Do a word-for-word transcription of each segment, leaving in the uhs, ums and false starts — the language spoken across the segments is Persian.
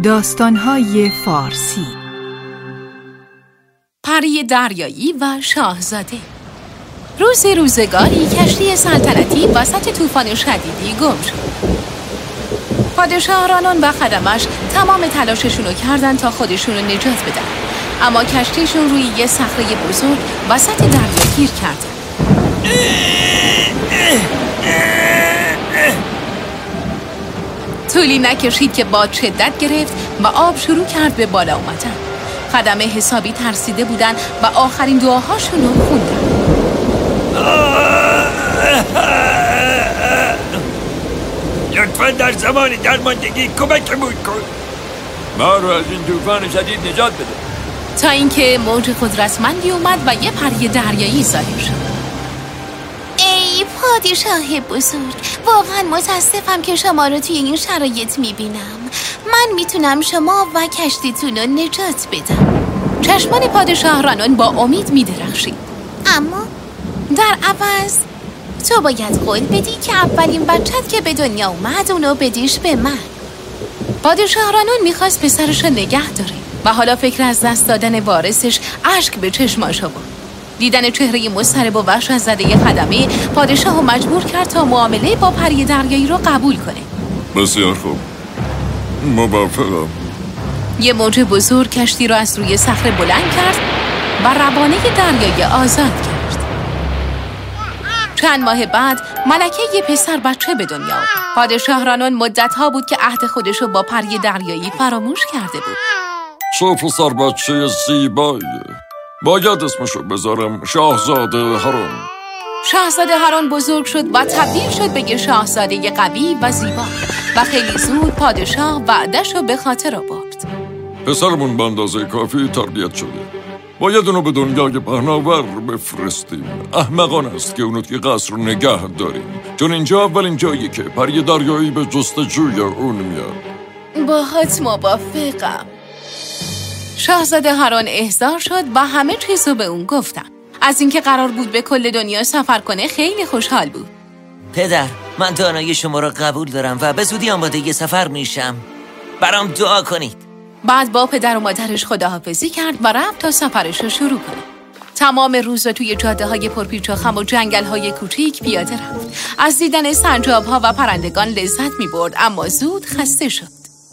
داستان‌های فارسی. پری دریایی و شاهزاده. روز روزگاری کشتی سلطنتی وسط طوفان شدیدی گم شد. پادشاه رانون و خدمش تمام تلاششونو کردن تا خودشونو نجات بدن، اما کشتیشون روی یه صخره بزرگ وسط دریا گیر کرد. طولی نکشید که باد شدت گرفت و آب شروع کرد به بالا اومدن. خدمه حسابی ترسیده بودن و آخرین دعاهاشون رو خوندن. لطفاً در زمان درماندگی کمکمون کن. ما رو از این طوفان شدید نجات بده. تا اینکه موج قدرتمندی اومد و یه پری دریایی ظاهر شد. ای پادشاه بزرگ، واقعا متاسفم که شما رو توی این شرایط میبینم. من میتونم شما و کشتیتون رو نجات بدم. چشمان پادشاه رانون با امید میدرخشید. اما در عوض تو باید قول بدی که اولین بچت که به دنیا اومد اونو بدیش به من. پادشاه رانون میخواست پسرش رو نگه داره و حالا فکر از دست دادن وارثش اشک به چشماش آورد. دیدن چهره مضطرب و وحشت زده خدمه پادشاه رو مجبور کرد تا معامله با پری دریایی رو قبول کنه. بسیار خوب، موافقم. یه موج بزرگ کشتی رو از روی صخره بلند کرد و روانه دریای آزاد کرد. چند ماه بعد ملکه یه پسر بچه به دنیا آورد. پادشاه رانون مدت‌ها بود که عهد خودشو با پری دریایی فراموش کرده بود. چه پسر بچه زیباییه. باید اسمشو بذارم شاهزاده هارون. شاهزاده هارون بزرگ شد و تبدیل شد به یه شاهزاده قوی و زیبا و خیلی زود پادشاه وعده‌شو به خاطر آورد. پسرمون به اندازه کافی تربیت شده. باید اونو به دنیای پهناور بفرستیم. احمقانه است که اونو توی قصر رو نگه داریم، چون اینجا اولین جایی که پری دریایی به جستجوی اون میاد. باهات موافقم. شاهزاده هارون احضار شد و همه چیزو به اون گفتن. از اینکه قرار بود به کل دنیا سفر کنه خیلی خوشحال بود. پدر، من دانایی شما را قبول دارم و به زودی آماده یه سفر میشم. برام دعا کنید. بعد با پدر و مادرش خداحافظی کرد و رفت تا سفرش رو شروع کنه. تمام روز توی جاده های پرپیچ و خم و جنگل های کوچیک پیاده رفت. از دیدن سنجاب ها و پرندگان لذت می برد، اما زود خسته شد.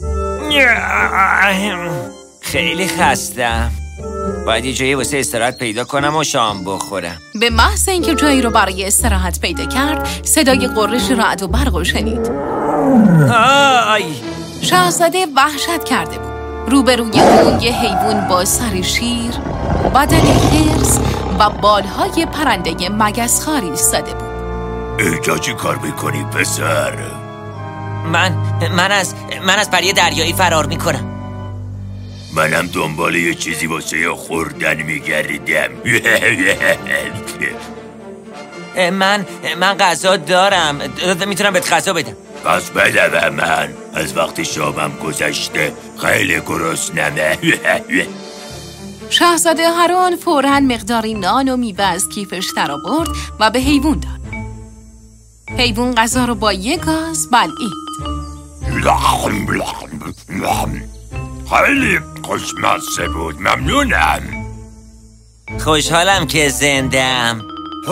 خیلی خستم. باید یه جایی واسه استراحت پیدا کنم و شام بخورم. به محض اینکه جایی رو برای استراحت پیدا کرد، صدای قررش رعد و برق رو شنید. آی! شاهزاده وحشت کرده بود. روبروی اون یه حیوان با سر شیر، بدن خرس و بالهای پرنده مگسخوار ایستاده بود. اینجا چی کار میکنی پسر؟ من من از من از پری دریایی فرار میکنم. منم دنبال یه چیزی واسه خوردن میگردم. من من غذا دارم. میتونم بهت غذا بدم. پس بده به من. از وقت شامم گذشته، خیلی گرسنمه. شاهزاده هارون فوراً مقداری نان و میوه از کیفش در آورد و به حیوان داد. حیوان غذا رو با یک گاز بلعید. خیلی خوشمزه بود، ممنونم. خوشحالم که زنده‌ام.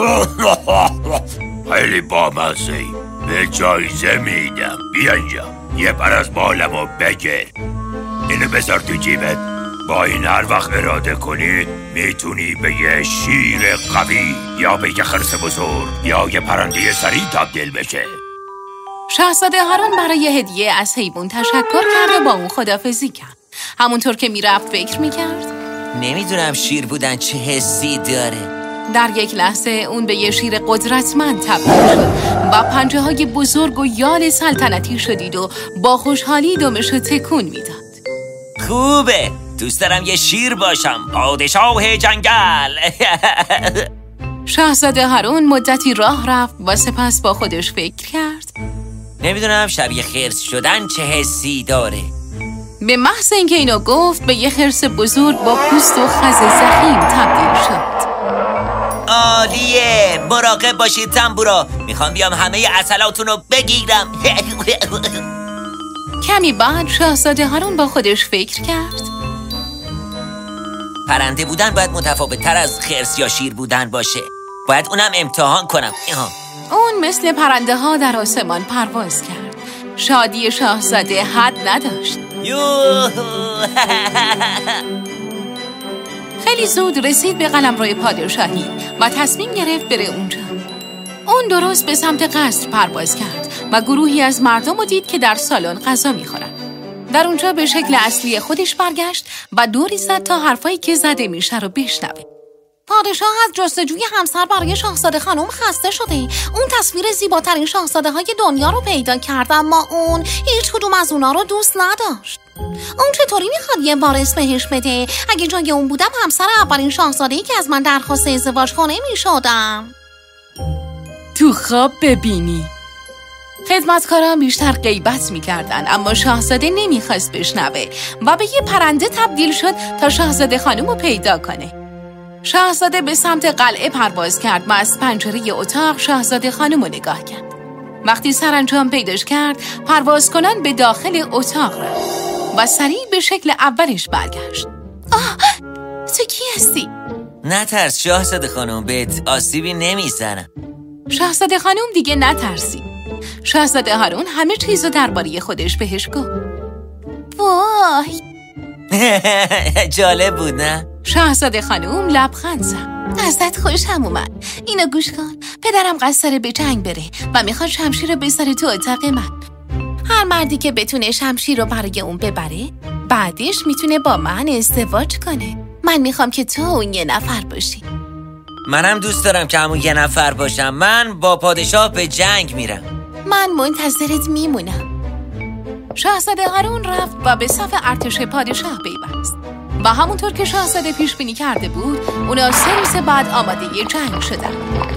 خیلی بامزه‌ای. به جایزه میدم. بیا اینجا، یه پر از بالمو بگیر. اینو بذار تو جیبت. با این هر وقت اراده کنی میتونی به یه شیر قوی یا به یه خرس بزرگ یا یه پرنده سریع تبدیل بشه. شاهزاده هارون برای هدیه از حیوان تشکر کرد و با اون خداحافظی کرد. همونطور که میرفت فکر میکرد نمیدونم شیر بودن چه حسی داره. در یک لحظه اون به یه شیر قدرتمند تبدیل شد و پنجه های بزرگ و یال سلطنتی شدید و با خوشحالی دمشو تکون میداد. خوبه، دوست دارم یه شیر باشم، پادشاه جنگل. شاهزاده هارون مدتی راه رفت و سپس با خودش فکر کرد نمیدونم شبیه خرس شدن چه حسی داره. به محض اینکه اینو گفت به یه خرس بزرگ با پوست و خز ضخیم تبدیل شد. عالیه، مراقب باشید تنبورا. میخوام بیام همه عسلاتون رو بگیرم. کمی بعد شاهزاده هارون با خودش فکر کرد پرنده بودن باید متفاوت تر از خرس یا شیر بودن باشه. باید اونم امتحان کنم. ایها. اون مثل پرنده ها در آسمان پرواز کرد. شادی شاهزاده حد نداشت. خیلی زود رسید به قلمرو پادشاهی و تصمیم گرفت بره اونجا. اون درست به سمت قصر پرواز کرد و گروهی از مردم رو دید که در سالن غذا میخورن. در اونجا به شکل اصلی خودش برگشت و دوری زد تا حرفایی که زده میشه رو بشنوه. پادشاه از جستجوی همسر برای شاهزاده خانم خسته شده. اون تصویر زیباترین شاهزاده های دنیا رو پیدا کرد، اما اون هیچ کدوم از اونا رو دوست نداشت. اون چطوری میخواد یه وارث بهش بده؟ اگه جای اون بودم همسر اولین شاهزاده‌ای که از من درخواست ازدواج کنه میشدم. تو خواب ببینی. خدمتکاران بیشتر غیبت میکردن، اما شاهزاده نمیخواست بشنوه و به یه پرنده تبدیل شد تا شاهزاده خانم رو پیدا کنه. شاهزاده به سمت قلعه پرواز کرد و از پنجره اتاق شاهزاده خانم رو نگاه کرد. وقتی سرانجام پیداش کرد، پرواز کنان به داخل اتاق رفت و سریع به شکل اولش برگشت. آه، تو کی هستی؟ نترس شاهزاده خانم، بهت آسیبی نمیزنم. شاهزاده خانم دیگه نترسید. شاهزاده هارون همه چیزو درباره خودش بهش گفت. وای جالب بود نه؟ شاهزاده خانم لبخند زد. ازت خوشم اومد. اینو گوش کن. پدرم قصد به جنگ بره و میخواد شمشیر رو بذاره تو اتاق من. هر مردی که بتونه شمشیر رو برای اون ببره، بعدش میتونه با من ازدواج کنه. من میخوام که تو اون یه نفر باشی. منم دوست دارم که همون یه نفر باشم. من با پادشاه به جنگ میرم. من منتظرت میمونم. شاهزاده هارون رفت و به صف ارتش پادشاه پیوست و همونطور که شاهزاده پیش بینی کرده بود، اونا سه روز بعد آماده ی جنگ شدن.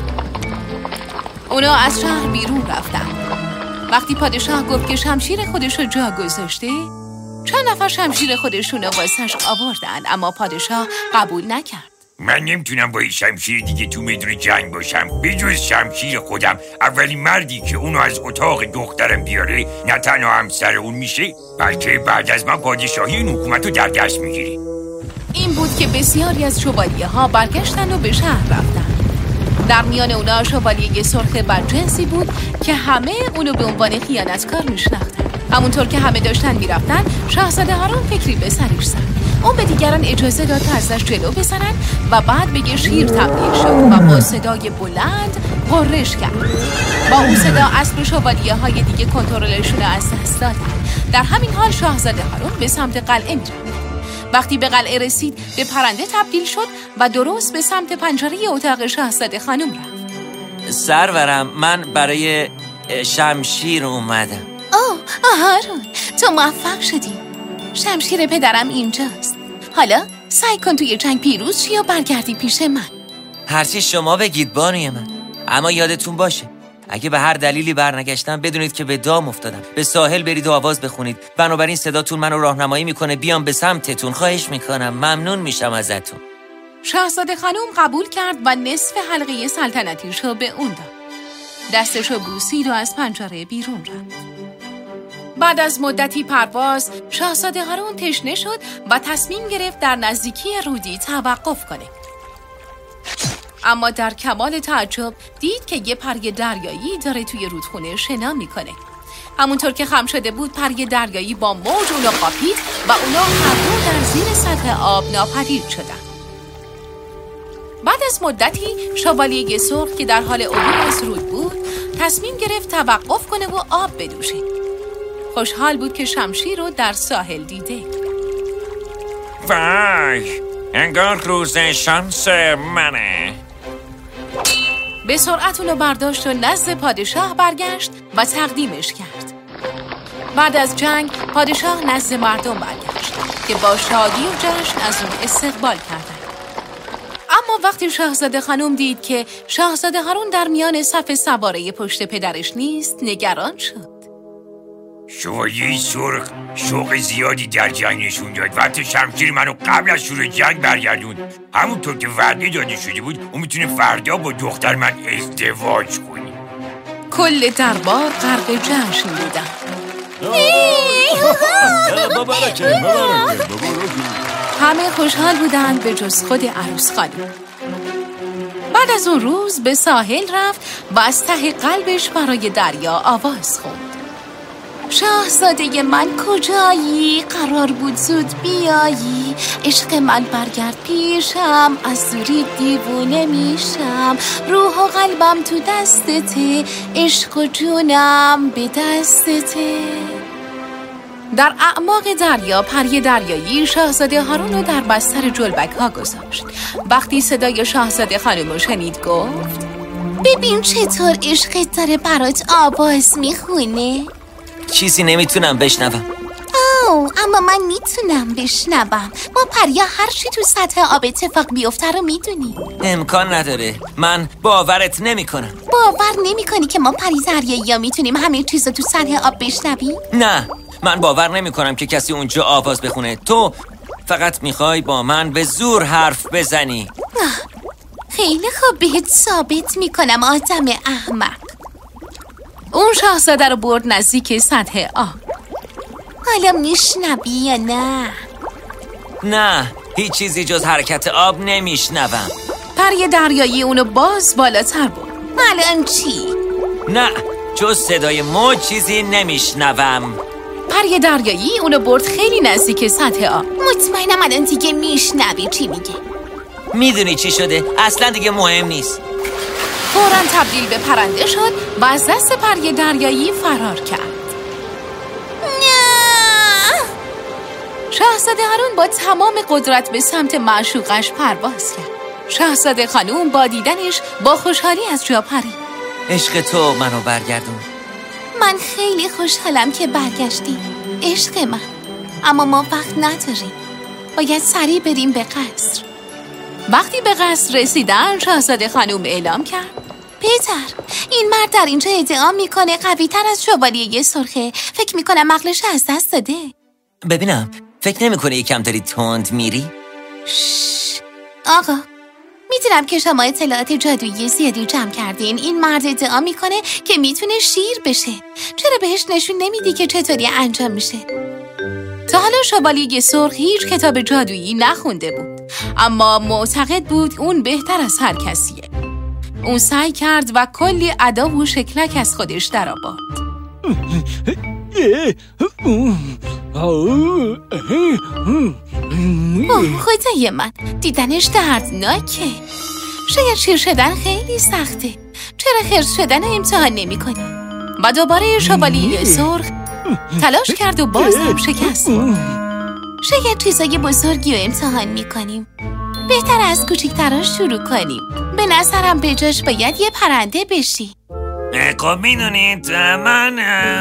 اونا از شهر بیرون رفتن. وقتی پادشاه گفت که شمشیر خودش رو جا گذاشته، چند نفر شمشیر خودشون رو واسش آوردن، اما پادشاه قبول نکرد. من نمیتونم با این شمشیر دیگه تو میدون جنگ باشم. بجز شمشیر خودم، اولین مردی که اونو از اتاق دخترم بیاره نه تنها همسر اون میشه، بلکه بعد از من پادشاهی این حکومت رو در دست میگیره. این بود که بسیاری از شوالیه ها برگشتن و به شهر رفتن. در میان اونا شوالیه سرخ بدجنسی بود که همه اونو به عنوان خیانتکار میشناختن. همونطور که همه داشتن میرفتن، شاهزاده هارون فکری به سرش زد. اون به دیگران اجازه داد تا ازش جلو بزنن و بعد به یه شیر تبدیل شد و با صدای بلند غرش کرد. با اون صدا اسب شوالیه های دیگه کنترلشون از دست دادن. در همین حال شاهزاده هارون به سمت قلعه میرفت. وقتی به قلعه رسید، به پرنده تبدیل شد و درست به سمت پنجره اتاق شاهزاده خانم رفت. سرورم، من برای شمشیر اومدم. آه هارون، تو موفق شدی. شمشیر پدرم اینجاست. حالا سعی کن توی جنگ پیروز شی و برگردی پیش من. هرچی شما بگید بانوی من. اما یادتون باشه اگه به هر دلیلی برنگشتم، بدونید که به دام افتادم. به ساحل برید و آواز بخونید. بنابراین صداتون منو راهنمایی میکنه بیام به سمتتون. خواهش میکنم، ممنون میشم ازتون. شاهزاده خانم قبول کرد و نصف حلقه سلطنتیشو به اون داد. دستشو بوسید و از پنجره بیرون رفت. بعد از مدتی پرواز، شاهزاده هارون تشنه شد و تصمیم گرفت در نزدیکی رودی توقف کنه. اما در کمال تعجب دید که یه پری دریایی داره توی رودخونه شنا میکنه. همونطور که خم شده بود، پری دریایی با موج اونو قاپید و اونا هر دو در زیر سطح آب ناپدید شدن. بعد از مدتی شوالیه سرخ که در حال عبور از رود بود، تصمیم گرفت توقف کنه و آب بدوشه. خوشحال بود که شمشیر رو در ساحل دیده. وای، انگار روز شانس منه. به سرعت اونو برداشت و نزد پادشاه برگشت و تقدیمش کرد. بعد از جنگ پادشاه نزد مردم برگشت که با شادی و جشن از اون استقبال کردند. اما وقتی شاهزاده خانم دید که شاهزاده هارون در میان صف سواره پشت پدرش نیست، نگران شد. شوالیه سرخ شوق زیادی در جنگ نشون داد و حتی شمشیر منو قبل از شروع جنگ برگردون. همونطور که وعده داده شده بود، اون میتونه فردا با دختر من ازدواج کنه. کل دربار غرق جشن بودن. مبارکه مبارکه همه خوشحال بودند به جز خود عروس خانم. بعد از اون روز به ساحل رفت و از ته قلبش برای دریا آواز خوند. شاهزاده من کجایی؟ قرار بود زود بیایی. عشق من برگرد پیشم، از دوری دیوونه میشم. روح و قلبم تو دستته، عشق و جونم به دستته. در اعماق دریا پری دریایی شاهزاده هارون رو در بستر جلبک ها گذاشت. وقتی صدای شاهزاده خانم رو شنید گفت ببین چطور عشقت داره برات آواز میخونه. چیزی نمیتونم بشنوم. اوه اما من میتونم بشنوم. ما پریا هر چی تو سطح آب اتفاق بیفته رو میدونیم. امکان نداره، من باورت نمی کنم. باور نمی کنی که ما پری دریایی ها میتونیم همه چیز رو تو سطح آب بشنویم؟ نه، من باور نمی کنم که کسی اونجا آواز بخونه. تو فقط میخوای با من به زور حرف بزنی. خیلی خوب، بهت ثابت میکنم آدم احمق. اون شاهزاده رو برد نزدیک سطح آب. حالا میشنوی یا نه؟ نه، هیچ چیزی جز حرکت آب نمیشنوم. پری دریایی اونو باز بالاتر برد. الان چی؟ نه، جز صدای موج چیزی نمیشنوم. پری دریایی اونو برد خیلی نزدیک سطح آب. مطمئنم الان دیگه میشنوی چی میگه. میدونی چی شده؟ اصلا دیگه مهم نیست. فوراً تبدیل به پرنده شد و از دست پری دریایی فرار کرد. نه! شاهزاده هارون با تمام قدرت به سمت معشوقش پرواز کرد. شاهزاده خانوم با دیدنش با خوشحالی از جا پرید. عشق تو منو برگردون. من خیلی خوشحالم که برگشتی عشق من، اما ما وقت نداریم. باید سریع بریم به قصر. وقتی به قصر رسیدن شاهزاده خانوم اعلام کرد پیتر، این مرد در اینجا ادعا میکنه قوی تر از شوالیه سرخه. فکر میکنم عقلش از دست داده. ببینم، فکر نمیکنه یکم داری تند میری؟ شش. آقا میدونم که شما اطلاعات جادویی زیادی جمع کردین. این مرد ادعا میکنه که میتونه شیر بشه. چرا بهش نشون نمیدی که چطوری انجام میشه؟ تا حالا شوالیه سرخ هیچ کتاب جادویی نخونده بود، اما معتقد بود اون بهتر از هر کسیه. اون سعی کرد و کلی ادا و شکلک از خودش در آورد. اوه خدای من، دیدنش دردناکه. شاید شیر شدن خیلی سخته. چرا خرس شدن رو امتحان نمی کنی؟ و دوباره شوالیه سرخ تلاش کرد و باز هم شکست. شاید چیزای بزرگی رو امتحان می کنیم. بهتر از کوچیک‌تراش شروع کنیم. به نظرم به جاش باید یه پرنده بشی. خب میدونید من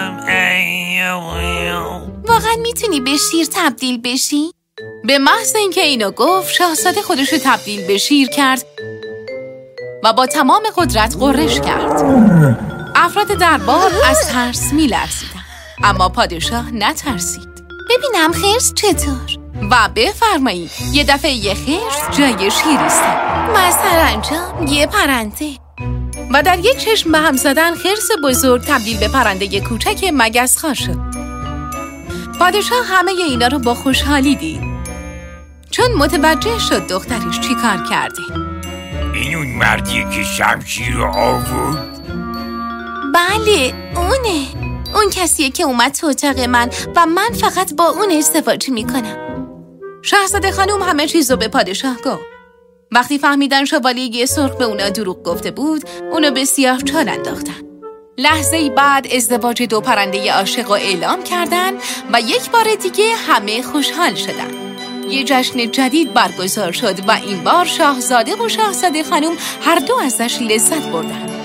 واقعا میتونی به شیر تبدیل بشی؟ به محض اینکه اینو گفت شاهزاده خودش رو تبدیل به شیر کرد و با تمام قدرت غرش کرد. افراد دربار از ترس میلرزیدن، اما پادشاه نترسید. ببینم خرس چطور؟ و بفرمایید یه دفعه یه خرس جای شیر ایستاد و سرانجام یه پرنده. و در یک چشم به هم زدن خرس بزرگ تبدیل به پرنده کوچک مگسخوار شد. پادشاه همه اینا رو با خوشحالی دید، چون متوجه شد دخترش چی کار کرده. این اون مردیه که شمشیر رو آورد؟ بله اونه. اون کسیه که اومد تو اتاق من و من فقط با اون ازدواج میکنم. شاهزاده خانوم همه چیز رو به پادشاه گفت. وقتی فهمیدن شوالیه سرخ به اونا دروغ گفته بود، اونو به سیاه چال انداختن. لحظه‌ای بعد ازدواج دو پرنده عاشق رو اعلام کردن و یک بار دیگه همه خوشحال شدن. یه جشن جدید برگزار شد و این بار شاهزاده و شاهزاده خانوم هر دو ازش لذت بردن.